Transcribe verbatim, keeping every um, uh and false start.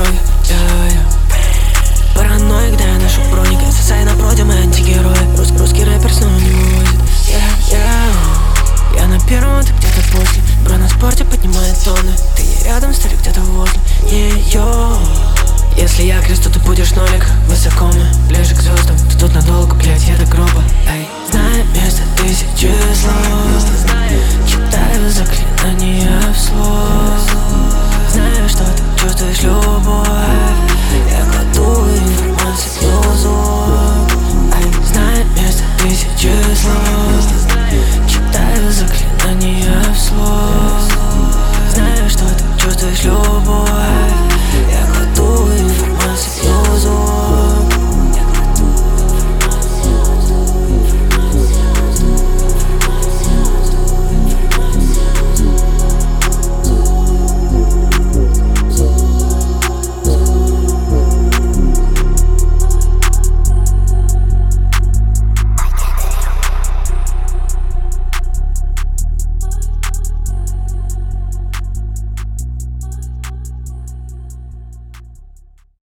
крови. yeah, yeah. Параноик, да я ношу броник. ССА напротив, мы антигерои. Рус, русский рэпер снова не вывозит. yeah, yeah. Я на первом, ты где-то после. Бро на спорте поднимает тонны. Ты не рядом, старик, где-то возле нее. Если я крест, то ты будешь нолик. Высоко мы, ближе к звездам.